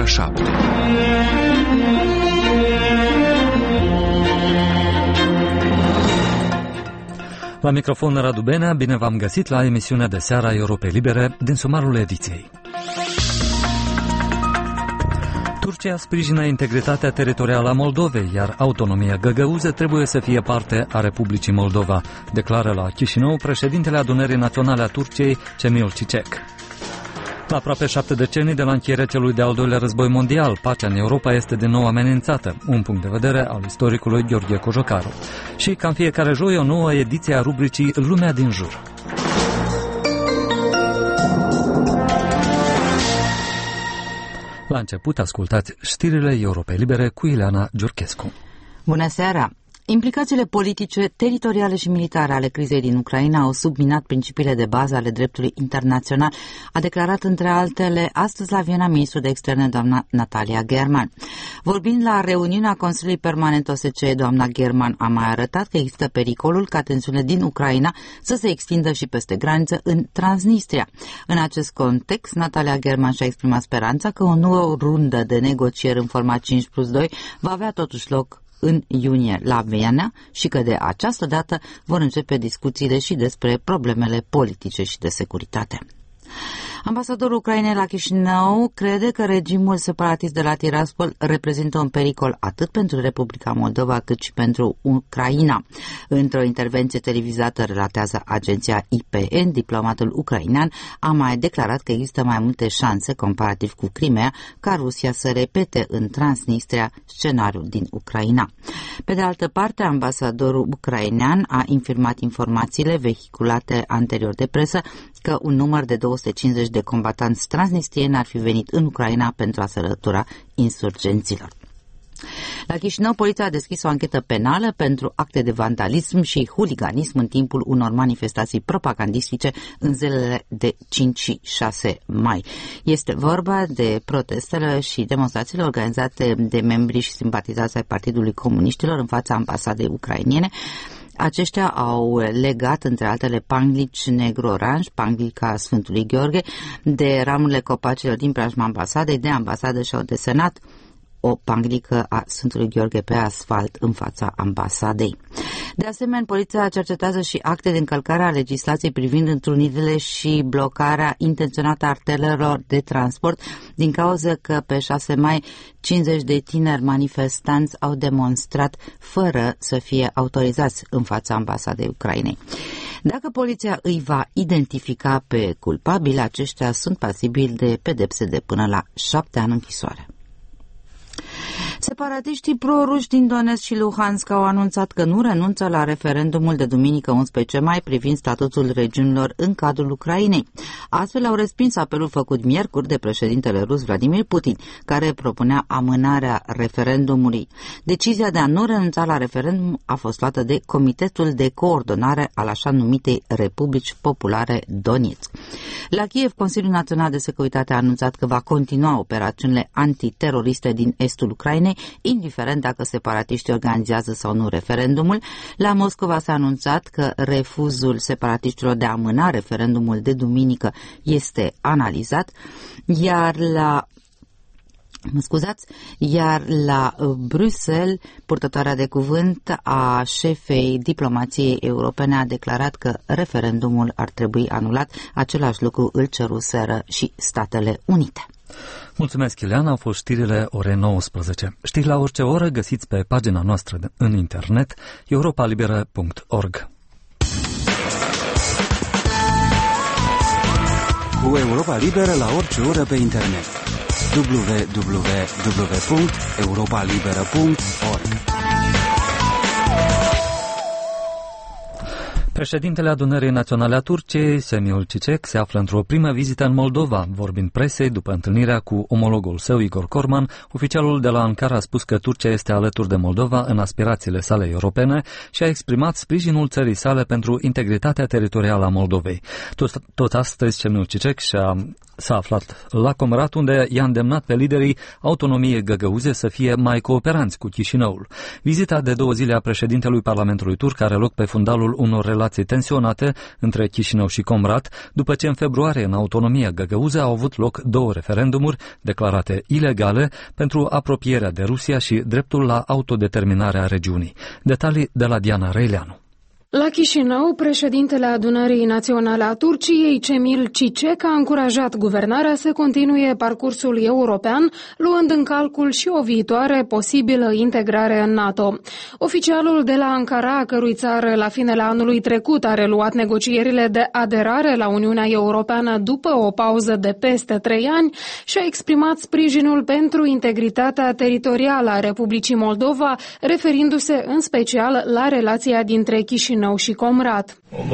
7. La microfon Radu Benea, bine v-am găsit la emisiunea de seară a Europei Libere din sumarul ediției. Turcia sprijină integritatea teritorială a Moldovei, iar autonomia găgăuză trebuie să fie parte a Republicii Moldova, declară la Chișinău președintele Adunării Naționale a Turciei, Cemil Çiçek. La aproape 7 decenii de la încheierea celui de-al doilea război mondial, pacea în Europa este din nou amenințată, un punct de vedere al istoricului Gheorghe Cojocaru. Și, ca în fiecare joi, o nouă ediție a rubricii Lumea din jur. La început, ascultați știrile Europei Libere cu Ileana Giurchescu. Bună seara! Implicațiile politice, teritoriale și militare ale crizei din Ucraina au subminat principiile de bază ale dreptului internațional, a declarat între altele astăzi la Viena ministrul de externe doamna Natalia German. Vorbind la reuniunea Consiliului Permanent OSCE, doamna German a mai arătat că există pericolul ca tensiunile din Ucraina să se extindă și peste graniță în Transnistria. În acest context, Natalia German și-a exprimat speranța că o nouă rundă de negocieri în format 5+2 va avea totuși loc în iunie la Viena și că de această dată vor începe discuțiile și despre problemele politice și de securitate. Ambasadorul Ucrainei la Chișinău crede că regimul separatist de la Tiraspol reprezintă un pericol atât pentru Republica Moldova cât și pentru Ucraina. Într-o intervenție televizată, relatează agenția IPN, diplomatul ucrainean a mai declarat că există mai multe șanse, comparativ cu Crimea, ca Rusia să repete în Transnistria scenariul din Ucraina. Pe de altă parte, ambasadorul ucrainean a infirmat informațiile vehiculate anterior de presă că un număr de 250 de combatanți transnistrieni ar fi venit în Ucraina pentru a se alătura insurgenților. La Chișinău, poliția a deschis o anchetă penală pentru acte de vandalism și huliganism în timpul unor manifestații propagandistice în zilele de 5 și 6 mai. Este vorba de protestele și demonstrațiile organizate de membrii și simpatizați ai Partidului Comuniștilor în fața ambasadei ucrainene. Aceștia au legat, între altele, panglici negru-oranj, panglica Sfântului Gheorghe, de ramurile copacilor din preajma ambasadei, de ambasadă și-au desenat o panglică a Sfântului Gheorghe pe asfalt în fața ambasadei. De asemenea, poliția cercetează și acte de încălcare a legislației privind întrunirile și blocarea intenționată a arterelor de transport, din cauza că pe 6 mai 50 de tineri manifestanți au demonstrat fără să fie autorizați în fața ambasadei Ucrainei. Dacă poliția îi va identifica pe culpabili, aceștia sunt pasibili de pedepse de până la 7 ani închisoare. Separatiștii pro-ruși din Donetsk și Luhansk au anunțat că nu renunță la referendumul de duminică 11 mai privind statutul regiunilor în cadrul Ucrainei. Astfel au respins apelul făcut miercuri de președintele rus Vladimir Putin, care propunea amânarea referendumului. Decizia de a nu renunța la referendum a fost luată de Comitetul de Coordonare al așa numitei Republici Populare Donetsk. La Kiev, Consiliul Național de Securitate a anunțat că va continua operațiunile antiteroriste din estul Ucrainei, indiferent dacă separatiștii organizează sau nu referendumul. La Moscova s-a anunțat că refuzul separatiștilor de a amâna referendumul de duminică este analizat, iar la Bruxelles, purtătoarea de cuvânt a șefei diplomației europene a declarat că referendumul ar trebui anulat. Același lucru îl ceruseră și Statele Unite. Mulțumesc, Ileana, au fost știrile ore 19. Știri la orice oră găsiți pe pagina noastră în internet europalibera.org. Cu Europa Liberă la orice oră pe internet. www.europalibera.org. Președintele Adunării Naționale a Turciei, Cemil Çiçek, se află într-o primă vizită în Moldova. Vorbind presei, după întâlnirea cu omologul său, Igor Corman, oficialul de la Ankara a spus că Turcia este alături de Moldova în aspirațiile sale europene și a exprimat sprijinul țării sale pentru integritatea teritorială a Moldovei. Tot astăzi, Cemil Çiçek și-a s-a aflat la Comrat, unde i-a îndemnat pe liderii autonomiei găgăuze să fie mai cooperanți cu Chișinăul. Vizita de 2 zile a președintelui Parlamentului turc are loc pe fundalul unor relații tensionate între Chișinău și Comrat, după ce în februarie în autonomia găgăuză au avut loc 2 referendumuri declarate ilegale pentru apropierea de Rusia și dreptul la autodeterminare a regiunii. Detalii de la Diana Reileanu. La Chișinău, președintele Adunării Naționale a Turciei, Cemil Çiçek, a încurajat guvernarea să continue parcursul european, luând în calcul și o viitoare posibilă integrare în NATO. Oficialul de la Ankara, a cărui țară la finele anului trecut a reluat negocierile de aderare la Uniunea Europeană după o pauză de peste 3 ani, și-a exprimat sprijinul pentru integritatea teritorială a Republicii Moldova, referindu-se în special la relația dintre Chișinău și Comrat.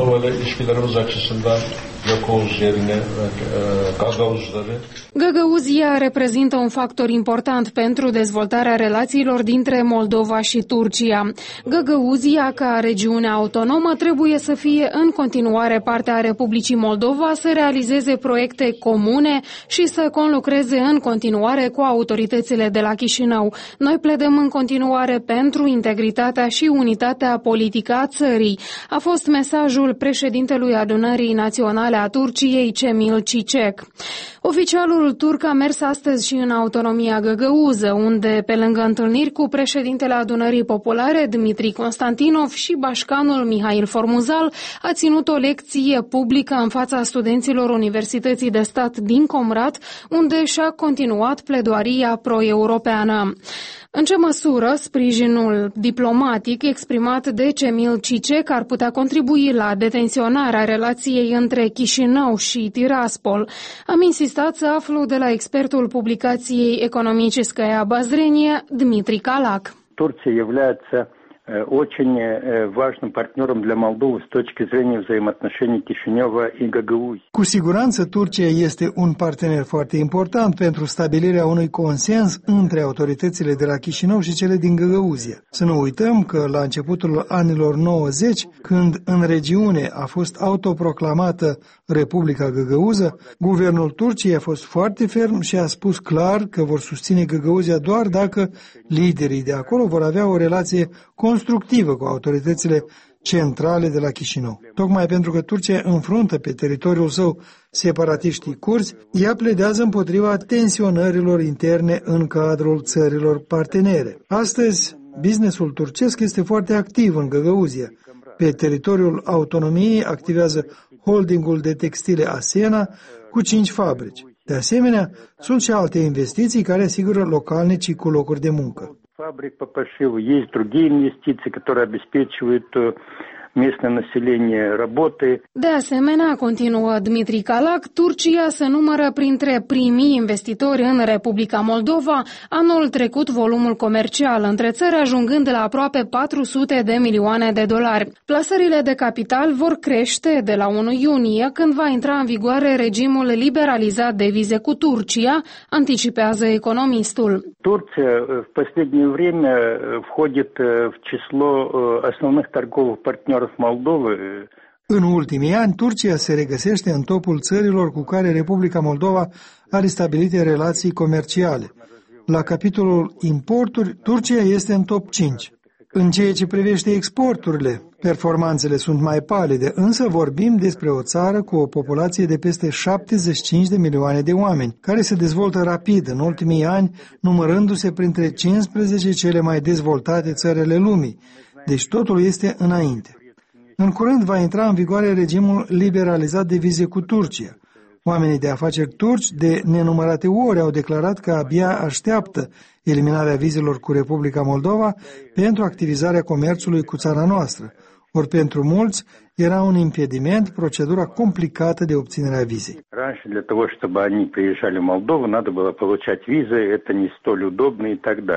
Găgăuzia reprezintă un factor important pentru dezvoltarea relațiilor dintre Moldova și Turcia. Găgăuzia, ca regiune autonomă, trebuie să fie în continuare parte a Republicii Moldova, să realizeze proiecte comune și să conlucreze în continuare cu autoritățile de la Chișinău. Noi pledăm în continuare pentru integritatea și unitatea politică a țării, a fost mesajul președintelui Adunării Naționale a Turciei, Cemil Çiçek. Oficialul turc a mers astăzi și în autonomia găgăuză, unde, pe lângă întâlniri cu președintele Adunării Populare, Dmitri Constantinov, și bașcanul Mihail Formuzal, a ținut o lecție publică în fața studenților Universității de Stat din Comrat, unde și-a continuat pledoaria pro-europeană. În ce măsură sprijinul diplomatic exprimat de Cemil Çiçek ar putea contribui la detenționarea relației între Chișinău și Tiraspol? Am insistat să aflu de la expertul publicației Economicheskaya Obozrenie, Dmitri Kalac. Turcia является очень важным партнером для Молдовы с точки зрения взаимоотношений Кишинева и Гагаузии. Cu siguranță Turcia este un partener foarte important pentru stabilirea unui consens între autoritățile de la Chișinău și cele din Găgăuzia. Să nu uităm că la începutul anilor 90, când în regiune a fost autoproclamată Republica Găgăuză, guvernul Turciei a fost foarte ferm și a spus clar că vor susține Găgăuzia doar dacă liderii de acolo vor avea o relație constructivă cu autoritățile centrale de la Chișinău. Tocmai pentru că Turcia înfruntă pe teritoriul său separatiștii curzi, ea pledează împotriva tensionărilor interne în cadrul țărilor partenere. Astăzi, businessul turcesc este foarte activ în Găgăuzia. Pe teritoriul autonomiei activează holdingul de textile Asena cu 5 fabrici. De asemenea, sunt și alte investiții care asigură localnicii cu locuri de muncă. Фабрик по пошиву, есть другие инвестиции, которые обеспечивают местное население работы. De asemenea, continuă Dmitri Kalac, Turcia se numără printre primii investitori în Republica Moldova, anul trecut volumul comercial între țări ajungând la aproape 400 de milioane de dolari. Plasările de capital vor crește de la 1 iunie, când va intra în vigoare regimul liberalizat de vize cu Turcia, anticipează economistul. Turcia в последнее время входит в число основных торговых партнеров Moldovы. În ultimii ani, Turcia se regăsește în topul țărilor cu care Republica Moldova are stabilite relații comerciale. La capitolul importuri, Turcia este în top 5. În ceea ce privește exporturile, performanțele sunt mai palide, însă vorbim despre o țară cu o populație de peste 75 de milioane de oameni, care se dezvoltă rapid în ultimii ani, numărându-se printre 15 cele mai dezvoltate țări ale lumii. Deci totul este înainte. În curând va intra în vigoare regimul liberalizat de vize cu Turcia. Oamenii de afaceri turci de nenumărate ori au declarat că abia așteaptă eliminarea vizelor cu Republica Moldova pentru activizarea comerțului cu țara noastră. Ori pentru mulți era un impediment procedura complicată de obținere a vizei. Раньше для того, чтобы они приезжали в Молдову, надо было получать визы, это не столь удобно и так далее.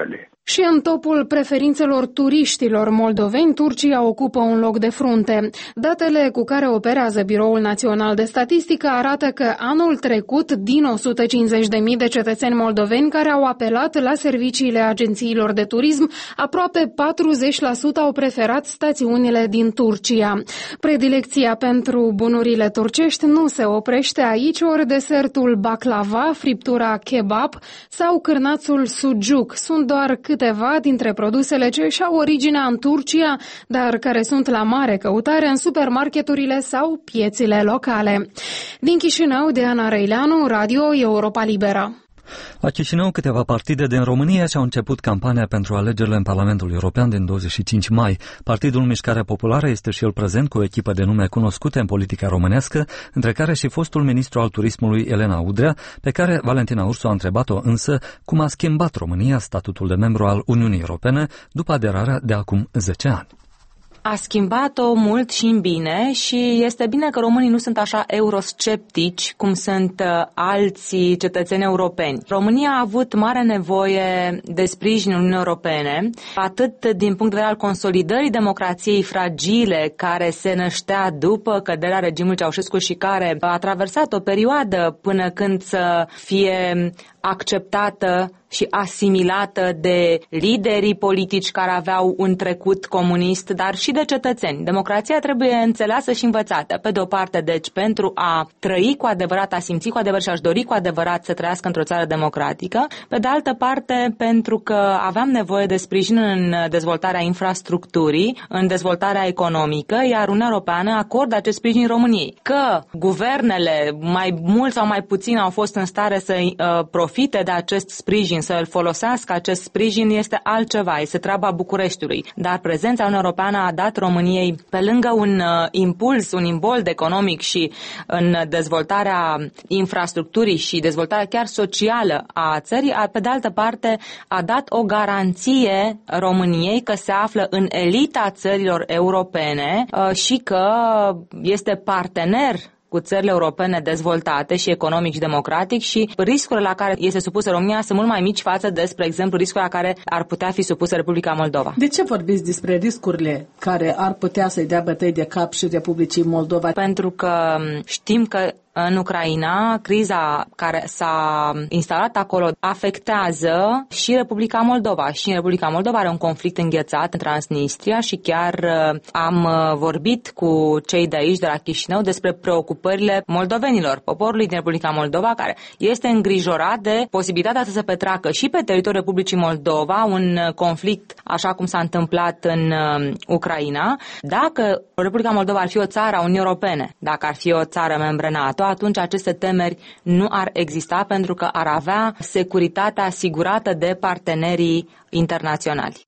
Și în topul preferințelor turiștilor moldoveni, Turcia ocupă un loc de frunte. Datele cu care operează Biroul Național de Statistică arată că anul trecut, din 150.000 de cetățeni moldoveni care au apelat la serviciile agențiilor de turism, aproape 40% au preferat stațiunile din Turcia. Predilecția pentru bunurile turcești nu se oprește aici, ori desertul baklava, friptura kebab sau cârnațul sujuk sunt doar câteva dintre produsele ce și-au originea în Turcia, dar care sunt la mare căutare în supermarketurile sau piețile locale. Din Chișinău, Diana Răileanu, Radio Europa Liberă. La Chișinău, câteva partide din România și-au început campania pentru alegerile în Parlamentul European din 25 mai. Partidul Mișcarea Populară este și el prezent cu o echipă de nume cunoscute în politica românească, între care și fostul ministru al turismului Elena Udrea, pe care Valentina Ursu a întrebat-o însă cum a schimbat România statutul de membru al Uniunii Europene după aderarea de acum 10 ani. A schimbat-o mult și în bine și este bine că românii nu sunt așa eurosceptici cum sunt alții cetățeni europeni. România a avut mare nevoie de sprijin în Uniunea Europene, atât din punct de vedere al consolidării democrației fragile care se năștea după căderea regimului Ceaușescu și care a traversat o perioadă până când să fie acceptată și asimilată de liderii politici care aveau un trecut comunist, dar și de cetățeni. Democrația trebuie înțeleasă și învățată. Pe de o parte, deci, pentru a trăi cu adevărat, a simți cu adevărat și a-și dori cu adevărat să trăiască într-o țară democratică. Pe de altă parte, pentru că aveam nevoie de sprijin în dezvoltarea infrastructurii, în dezvoltarea economică, iar Uniunea Europeană acordă acest sprijin României. Că guvernele, mai mult sau mai puțin, au fost în stare să profite de acest sprijin, să îl folosească acest sprijin, este altceva, este treaba Bucureștiului. Dar prezența Uniunii Europeană a dat României, pe lângă un impuls, un imbold economic și în dezvoltarea infrastructurii și dezvoltarea chiar socială a țării, pe de altă parte a dat o garanție României că se află în elita țărilor europene și că este partener cu țările europene dezvoltate și economic și democratic și riscurile la care este supusă România sunt mult mai mici față de, spre exemplu, riscurile la care ar putea fi supusă Republica Moldova. De ce vorbiți despre riscurile care ar putea să-i dea bătăi de cap și Republicii Moldova? Pentru că știm că în Ucraina, criza care s-a instalat acolo afectează și Republica Moldova. Și în Republica Moldova are un conflict înghețat în Transnistria și chiar am vorbit cu cei de aici, de la Chișinău, despre preocupările moldovenilor, poporului din Republica Moldova, care este îngrijorat de posibilitatea să se petreacă și pe teritoriul Republicii Moldova un conflict, așa cum s-a întâmplat în Ucraina. Dacă Republica Moldova ar fi o țară a Uniunii Europene, dacă ar fi o țară membră NATO, atunci aceste temeri nu ar exista pentru că ar avea securitatea asigurată de partenerii internaționali.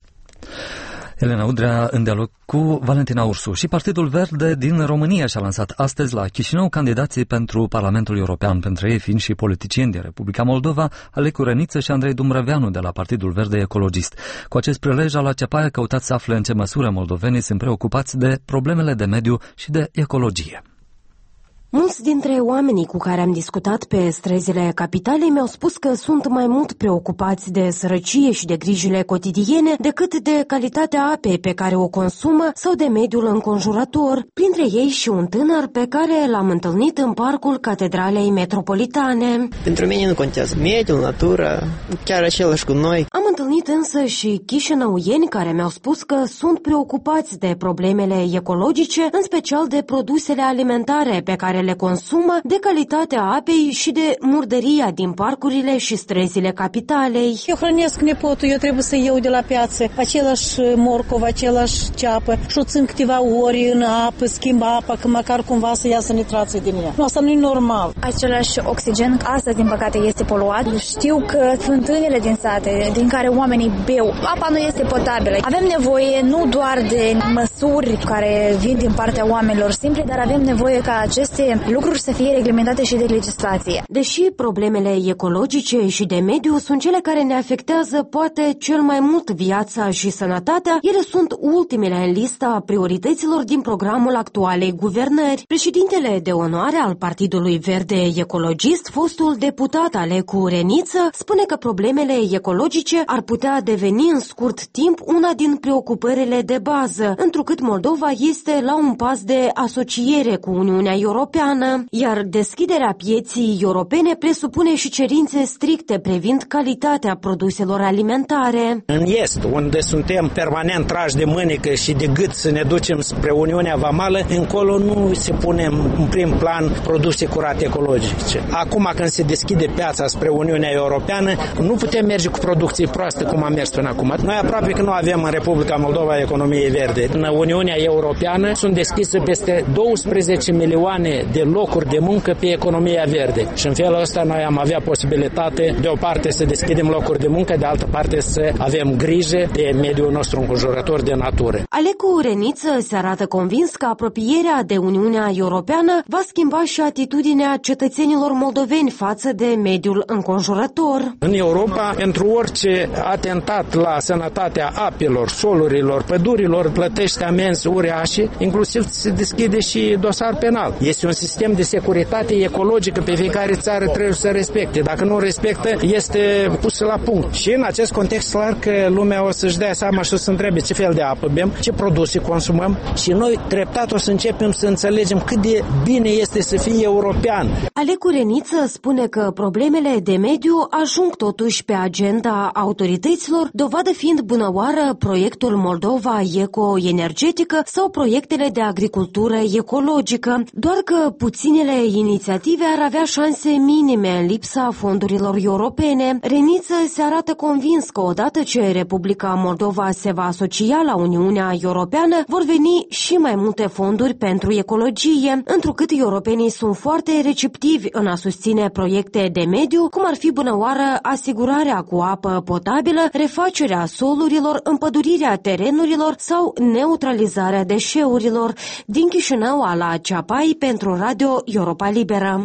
Elena Udrea în dialog cu Valentina Ursu. Și Partidul Verde din România și-a lansat astăzi la Chișinău candidații pentru Parlamentul European, pentru ei fiind și politicieni din Republica Moldova, Alecu Răniță și Andrei Dumbrăveanu de la Partidul Verde Ecologist. Cu acest prilej, la Cepaia căutați să afle în ce măsură moldovenii sunt preocupați de problemele de mediu și de ecologie. Mulți dintre oamenii cu care am discutat pe străzile capitalei mi-au spus că sunt mai mult preocupați de sărăcie și de grijile cotidiene decât de calitatea apei pe care o consumă sau de mediul înconjurător, printre ei și un tânăr pe care l-am întâlnit în parcul Catedralei Metropolitane. Pentru mine nu contează mediul, natura, chiar același cu noi. Am întâlnit însă și chișinăuieni care mi-au spus că sunt preocupați de problemele ecologice, în special de produsele alimentare pe care le consumă, de calitatea apei și de murdăria din parcurile și străzile capitalei. Eu hrănesc nepotul, eu trebuie să iau de la piață același morcov, același ceapă și o țin câteva ori în apă, schimb apa, că măcar cumva să iasă nitrații din ea. Nu, asta nu e normal. Același oxigen, astăzi din păcate este poluat. Știu că fântânile din sate, din care oamenii beau, apa nu este potabilă. Avem nevoie nu doar de măsuri care vin din partea oamenilor simpli, dar avem nevoie ca aceste aceste lucruri să fie reglementate și de legislație. Deși problemele ecologice și de mediu sunt cele care ne afectează poate cel mai mult viața și sănătatea, ele sunt ultimele în lista priorităților din programul actualei guvernări. Președintele de onoare al Partidului Verde Ecologist, fostul deputat Alecu Reniță, spune că problemele ecologice ar putea deveni în scurt timp una din preocupările de bază, întrucât Moldova este la un pas de asociere cu Uniunea Europeană, iar deschiderea pieții europene presupune și cerințe stricte privind calitatea produselor alimentare. În Est, unde suntem permanent trași de mânecă și de gât să ne ducem spre Uniunea Vamală, încolo nu se pune în prim plan produse curate ecologice. Acum când se deschide piața spre Uniunea Europeană, nu putem merge cu producții proaste cum am mers până acum. Noi aproape că nu avem în Republica Moldova economie verde. În Uniunea Europeană sunt deschise peste 12 milioane de locuri de muncă pe economia verde. Și în felul ăsta noi am avea posibilitate de o parte să deschidem locuri de muncă, de altă parte să avem grijă de mediul nostru înconjurător, de natură. Alecu Reniță se arată convins că apropierea de Uniunea Europeană va schimba și atitudinea cetățenilor moldoveni față de mediul înconjurător. În Europa, pentru orice atentat la sănătatea apelor, solurilor, pădurilor, plătește amenzi uriașe, inclusiv se deschide și dosar penal. Este un sistem de securitate ecologică pe fiecare țară trebuie să respecte. Dacă nu respectă, este pusă la punct. Și în acest context, clar că lumea o să-și dea seama și o să întrebe ce fel de apă bem, ce produse consumăm și noi treptat o să începem să înțelegem cât de bine este să fii european. Alecu Reniță spune că problemele de mediu ajung totuși pe agenda autorităților, dovadă fiind bunăoară proiectul Moldova Eco-Energetică sau proiectele de agricultură ecologică, doar că puținele inițiative ar avea șanse minime în lipsa fondurilor europene. Reniță se arată convins că odată ce Republica Moldova se va asocia la Uniunea Europeană, vor veni și mai multe fonduri pentru ecologie, întrucât europenii sunt foarte receptivi în a susține proiecte de mediu, cum ar fi bunăoară asigurarea cu apă potabilă, refacerea solurilor, împădurirea terenurilor sau neutralizarea deșeurilor. Din Chișinău, Ala Ceapai pentru Radio Europa Liberă.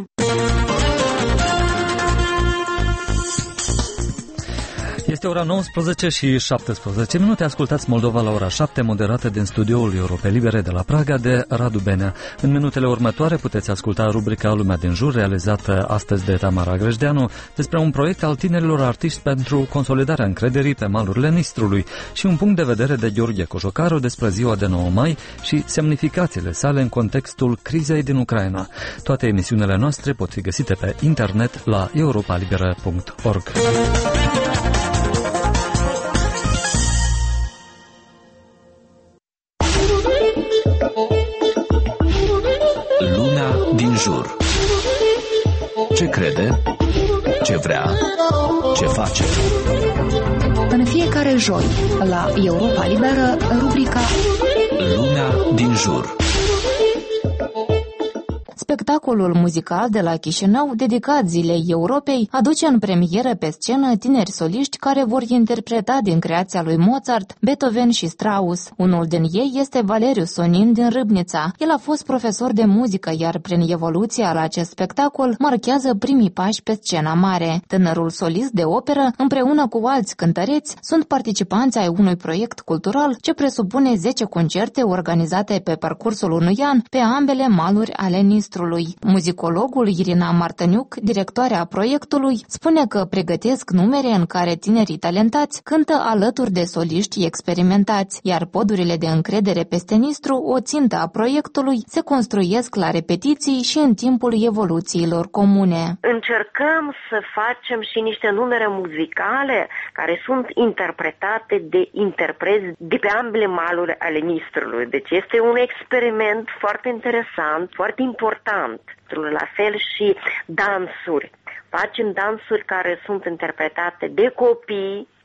Este ora 19 și 17 minute. Ascultați Moldova la ora 7, moderată din studioul Europa Libere de la Praga de Radu Benea. În minutele următoare puteți asculta rubrica Lumea din Jur, realizată astăzi de Tamara Grăjdeanu, despre un proiect al tinerilor artiști pentru consolidarea încrederii pe malurile Nistrului și un punct de vedere de Gheorghe Cojocaru despre ziua de 9 mai și semnificațiile sale în contextul crizei din Ucraina. Toate emisiunile noastre pot fi găsite pe internet la europalibera.org. Din jur. Ce crede? Ce vrea? Ce face? În fiecare joi, la Europa Liberă, rubrica Lumea din jur. Spectacolul muzical de la Chișinău, dedicat Zilei Europei, aduce în premieră pe scenă tineri soliști care vor interpreta din creația lui Mozart, Beethoven și Strauss. Unul din ei este Valeriu Sonin din Râbnița. El a fost profesor de muzică, iar prin evoluția la acest spectacol marchează primii pași pe scena mare. Tânărul solist de operă, împreună cu alți cântăreți, sunt participanți ai unui proiect cultural ce presupune 10 concerte organizate pe parcursul unui an pe ambele maluri ale Nistrului. Muzicologul Irina Martăniuc, directoarea proiectului, spune că pregătesc numere în care tinerii talentați cântă alături de soliști experimentați, iar podurile de încredere peste Nistru, o țintă a proiectului, se construiesc la repetiții și în timpul evoluțiilor comune. Încercăm să facem și niște numere muzicale care sunt interpretate de interpreți de pe ambele maluri ale Nistrului. Deci este un experiment foarte interesant, foarte important. La fel și dansuri. Facem dansuri care sunt interpretate de copii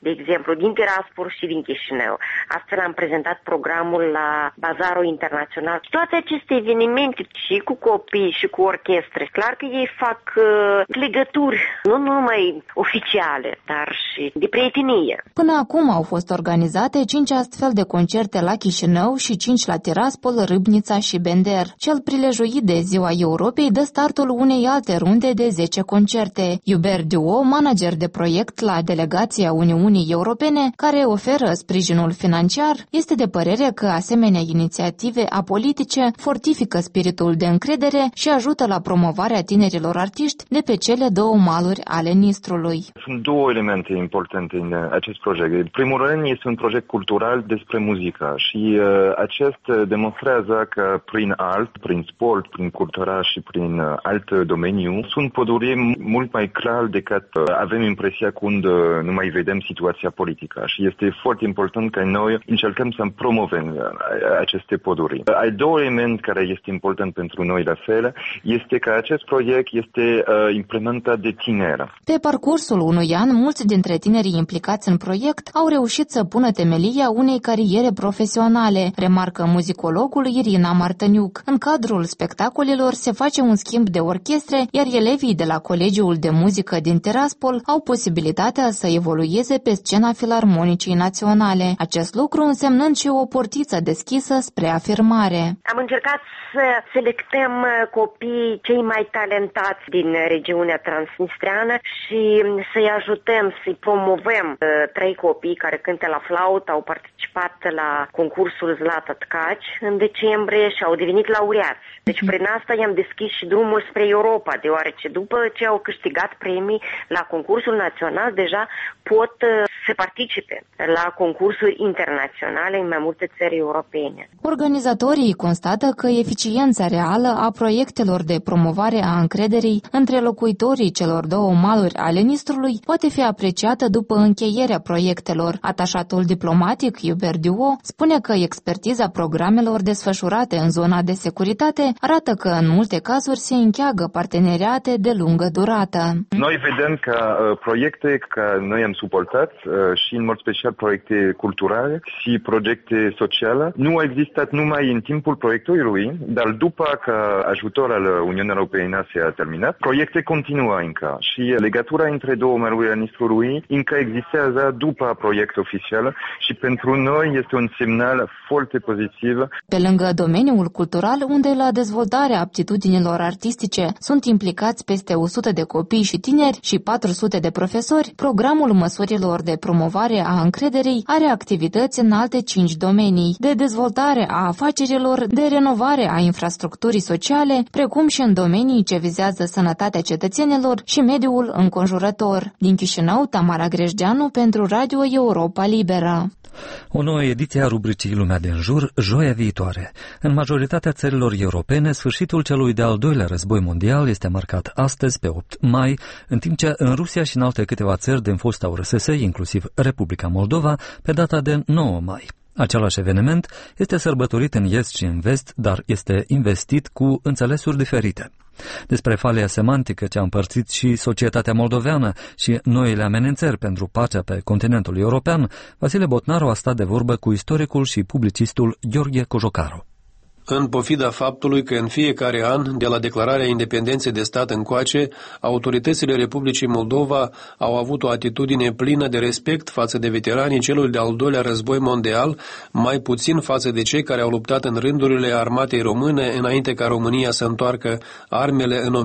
de exemplu, din Tiraspol și din Chișinău. Astfel am prezentat programul la Bazarul Internațional. Toate aceste evenimente și cu copii și cu orchestre, clar că ei fac legături, nu numai oficiale, dar și de prietenie. Până acum au fost organizate 5 astfel de concerte la Chișinău și 5 la Tiraspol, Râbnița și Bender. Cel prilejuit de Ziua Europei dă startul unei alte runde de 10 concerte. Hubert Duo, manager de proiect la delegația Uniunii Europene, care oferă sprijinul financiar, este de părere că asemenea inițiative apolitice fortifică spiritul de încredere și ajută la promovarea tinerilor artiști de pe cele două maluri ale Nistrului. Sunt două elemente importante în acest proiect. În primul rând, este un proiect cultural despre muzică și acest demonstrează că prin sport, prin cultură și prin alte domenii, sunt păduri mult mai clar decât avem impresia când nu mai vedem situația politică. Și este foarte important că noi încercăm să promovăm aceste păduri. Al doilea element care este important pentru noi la fel este că acest proiect este implementat de tineri. Pe parcursul unui an, mulți dintre tinerii implicați în proiect au reușit să pună temelia unei cariere profesionale, remarcă muzicologul Irina Martăniuc. În cadrul spectacolelor se face un schimb de orchestre, iar elevii de la Colegiul de Muzică din Tiraspol au posibilitatea să evolueze pe scena Filarmonicii Naționale. Acest lucru însemnând și o portiță deschisă spre afirmare. Am încercat să selectăm copiii cei mai talentați din regiunea transnistreană și să-i ajutăm, să-i promovăm. 3 copii care cântă la flaută au participat la concursul Zlata Tkaci în decembrie și au devenit laureați. Deci prin asta i-am deschis și drumul spre Europa, deoarece după ce au câștigat premii la concursul național, deja pot să participe la concursuri internaționale în mai multe țări europene. Organizatorii constată că eficiența reală a proiectelor de promovare a încrederii între locuitorii celor două maluri ale Nistrului poate fi apreciată după încheierea proiectelor. Atașatul diplomatic Hubert Duo spune că expertiza programelor desfășurate în zona de securitate arată că în multe cazuri se încheagă parteneriate de lungă durată. Noi vedem că proiecte care noi am suportat și în mod special proiecte culturale și proiecte sociale nu au existat numai în timpul proiectului, dar după că ajutorul Uniunii Europene s-a terminat, proiecte continuă încă și legătura între două maluri ale Nistrului încă existează după proiect oficial și pentru noi este un semnal foarte pozitiv. Pe lângă domeniul cultural, unde la dezvoltarea aptitudinilor artistice sunt implicați peste 100 de copii și tineri și 400 de profesori, programul măsurilor de promovare a încrederii are activități în alte 5 domenii, de dezvoltare a afacerilor, de renovare a infrastructurii sociale, precum și în domenii ce vizează sănătatea cetățenilor și mediul înconjurător. Din Chișinău, Tamara Grejdeanu pentru Radio Europa Liberă. O nouă ediție a rubricii Lumea din Jur, joia viitoare. În majoritatea țărilor europene, sfârșitul celui de-al doilea război mondial este marcat astăzi, pe 8 mai, în timp ce în Rusia și în alte câteva țări din fosta URSS, inclusiv Republica Moldova, pe data de 9 mai. Același eveniment este sărbătorit în est și în vest, dar este investit cu înțelesuri diferite. Despre falia semantică ce a împărțit și societatea moldoveană și noile amenințări pentru pacea pe continentul european, Vasile Botnaru a stat de vorbă cu istoricul și publicistul Gheorghe Cojocaru. În pofida faptului că în fiecare an, de la declararea independenței de stat încoace, autoritățile Republicii Moldova au avut o atitudine plină de respect față de veteranii celui de-al doilea război mondial, mai puțin față de cei care au luptat în rândurile armatei române înainte ca România să întoarcă armele în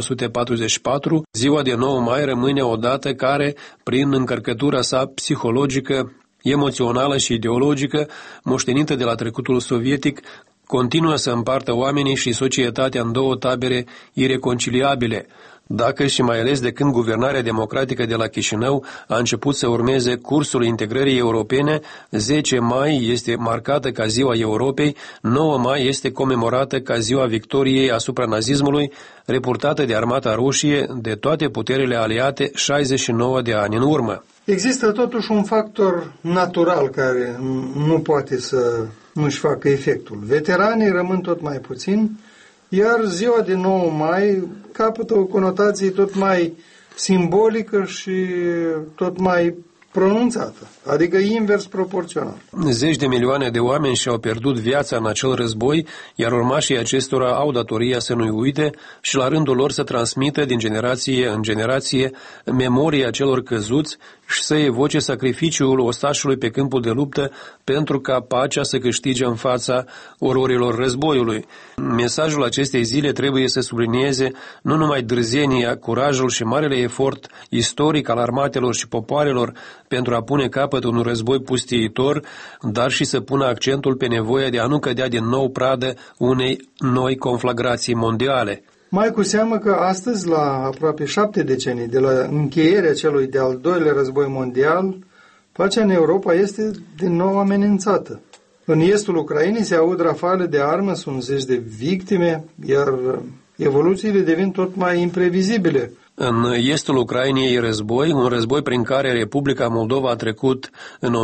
1944, ziua de 9 mai rămâne o dată care, prin încărcătura sa psihologică, emoțională și ideologică, moștenită de la trecutul sovietic, continuă să împartă oamenii și societatea în două tabere ireconciliabile, dacă și mai ales de când guvernarea democratică de la Chișinău a început să urmeze cursul integrării europene. 10 mai este marcată ca Ziua Europei, 9 mai este comemorată ca Ziua Victoriei asupra nazismului, reportată de Armata Roșie de toate puterile aliate 69 de ani în urmă. Există totuși un factor natural care nu poate să nu-și facă efectul. Veteranii rămân tot mai puțini, iar ziua de 9 mai capătă o conotație tot mai simbolică și tot mai pronunțată, adică invers proporțional. Zeci de milioane de oameni și-au pierdut viața în acel război, iar urmașii acestora au datoria să nu-i uite și la rândul lor să transmită din generație în generație memoria celor căzuți și să evoce sacrificiul ostașului pe câmpul de luptă pentru ca pacea să câștige în fața ororilor războiului. Mesajul acestei zile trebuie să sublinieze nu numai dârzenia, curajul și marele efort istoric al armatelor și popoarelor pentru a pune capăt unui război pustiitor, dar și să pună accentul pe nevoia de a nu cădea din nou pradă unei noi conflagrații mondiale. Mai cu seamă că astăzi, la aproape 7 decenii de la încheierea celui de-al doilea război mondial, pacea în Europa este din nou amenințată. În estul Ucrainei se aud rafale de armă, sunt zeci de victime, iar evoluțiile devin tot mai imprevizibile. În estul Ucrainei e război, un război prin care Republica Moldova a trecut în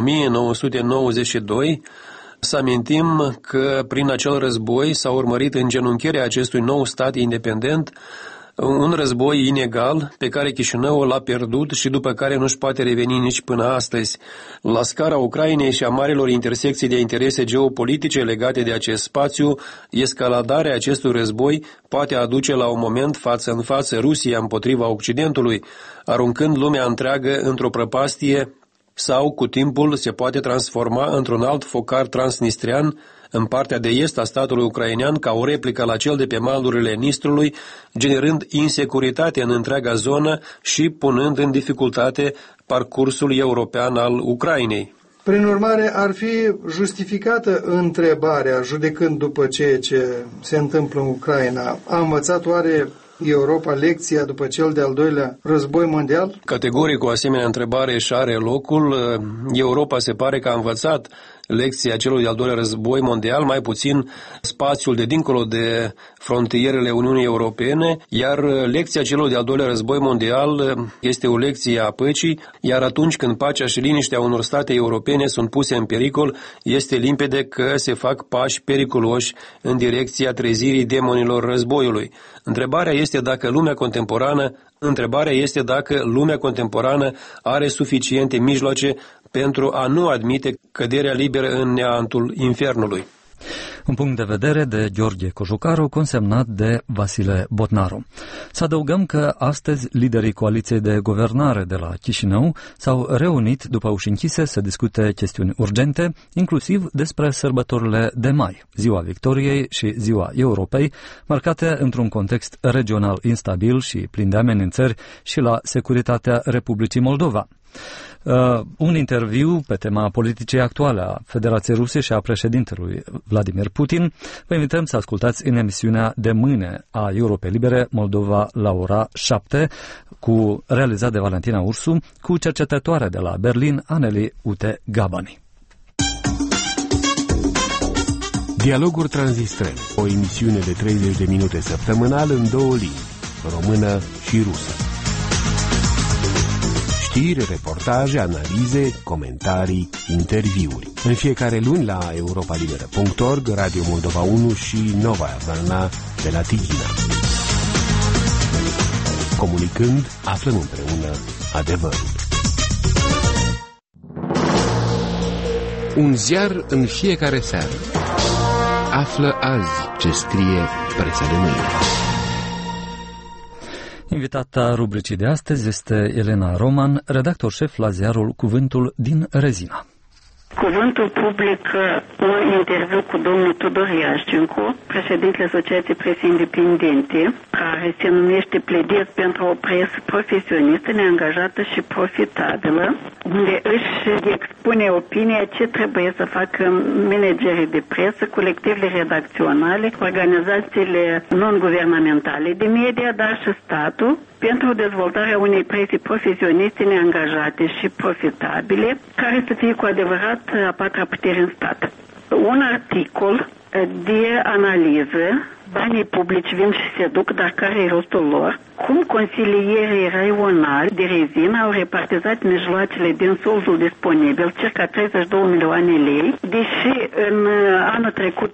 1992. Să amintim că prin acel război s-a urmărit îngenunchierea acestui nou stat independent, un război inegal pe care Chișinăul l-a pierdut și după care nu-și poate reveni nici până astăzi. La scara Ucrainei și a marilor intersecții de interese geopolitice legate de acest spațiu, escaladarea acestui război poate aduce la un moment față în față Rusia împotriva Occidentului, aruncând lumea întreagă într-o prăpastie, sau cu timpul se poate transforma într-un alt focar transnistrian în partea de est a statului ucrainean ca o replică la cel de pe malurile Nistrului, generând insecuritate în întreaga zonă și punând în dificultate parcursul european al Ucrainei. Prin urmare, ar fi justificată întrebarea, judecând după ceea ce se întâmplă în Ucraina, a învățat oare Europa lecția după cel de-al doilea război mondial? Categoric o asemenea întrebare și are locul. Europa se pare că a învățat lecția celui de-al doilea război mondial, mai puțin spațiul de dincolo de frontierele Uniunii Europene, iar lecția celui de-al doilea război mondial este o lecție a păcii, iar atunci când pacea și liniștea unor state europene sunt puse în pericol, este limpede că se fac pași periculoși în direcția trezirii demonilor războiului. Întrebarea este dacă lumea contemporană are suficiente mijloace pentru a nu admite căderea liberă în neantul infernului. Un punct de vedere de Gheorghe Cojucaru, consemnat de Vasile Botnaru. Să adăugăm că astăzi liderii coaliției de guvernare de la Chișinău s-au reunit după uși închise să discute chestiuni urgente, inclusiv despre sărbătorile de mai, Ziua Victoriei și Ziua Europei, marcate într-un context regional instabil și plin de amenințări și la securitatea Republicii Moldova. Un interviu pe tema politicii actuale a Federației Ruse și a președintelui Vladimir Putin. Vă invităm să ascultați în emisiunea de mâine a Europei Libere Moldova la ora 7, realizat de Valentina Ursu, cu cercetătoare de la Berlin, Aneli Ute Gabani. Dialoguri Transistrene, o emisiune de 30 de minute săptămânal în două limbi, română și rusă. Știri, reportaje, analize, comentarii, interviuri. În fiecare luni la europalibera.org, Radio Moldova 1 și Novaya Varna de la Tighina. Comunicând, aflăm împreună adevărul. Un ziar în fiecare seară. Află azi ce scrie presa de mâine. Invitata rubricii de astăzi este Elena Roman, redactor șef la ziarul Cuvântul din Rezina. Cuvântul publică un interviu cu domnul Tudor Iașcencu, președintele Asociației Presei Independente, care se numește Pledez pentru o presă profesionistă, neangajată și profitabilă, unde își expune opinia ce trebuie să facă managerii de presă, colectivele redacționale, organizațiile non-guvernamentale de media, dar și statul, pentru dezvoltarea unei prese profesioniste, neangajate și profitabile, care să fie cu adevărat a patra putere în stat. Un articol de analiză, banii publici vin și se duc, dar care e rostul lor, cum consilierii raionali de rezină au repartizat mijloacele din soldul disponibil, circa 32 milioane lei, deși în anul trecut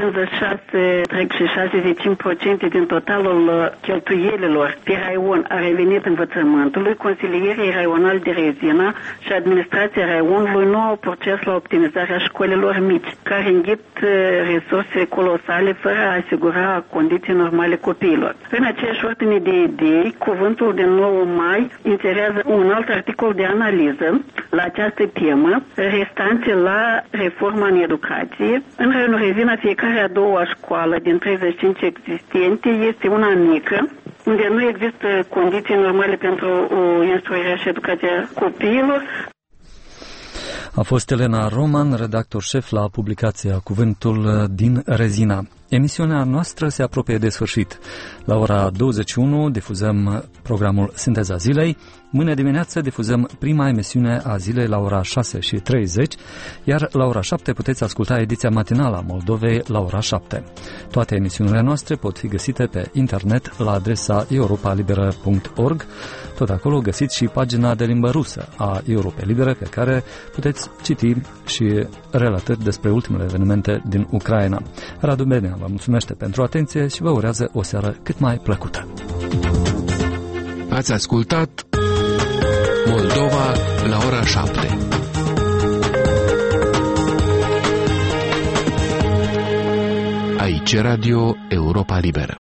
56,65% din totalul cheltuielilor pe raion a revenit învățământului, consilierii raionali de rezină și administrația raionului nu au proces la optimizarea școlilor mici, care înghit resurse colosale fără a asigura condiții normale copiilor. În aceeași ordine de idei, cuvântul din 9 mai inserează un alt articol de analiză la această temă, restanțe la reforma în educație. În raionul Rezina, fiecare a doua școală din 35 existente este una mică, unde nu există condiții normale pentru instruirea și educația copiilor. A fost Elena Roman, redactor șef la publicația Cuvântul din Rezina. Emisiunea noastră se apropie de sfârșit. La ora 21 difuzăm programul Sinteza Zilei. Mâine dimineață difuzăm prima emisiune a zilei la ora 6:30, iar la ora 7 puteți asculta ediția matinală a Moldovei la ora 7. Toate emisiunile noastre pot fi găsite pe internet la adresa europalibera.org. Tot acolo găsiți și pagina de limbă rusă a Europa Liberă, pe care puteți citi și relatări despre ultimele evenimente din Ucraina. Radu Benea vă mulțumește pentru atenție și vă urează o seară cât mai plăcută. Ați ascultat Moldova la ora 7. Aici Radio Europa Liberă.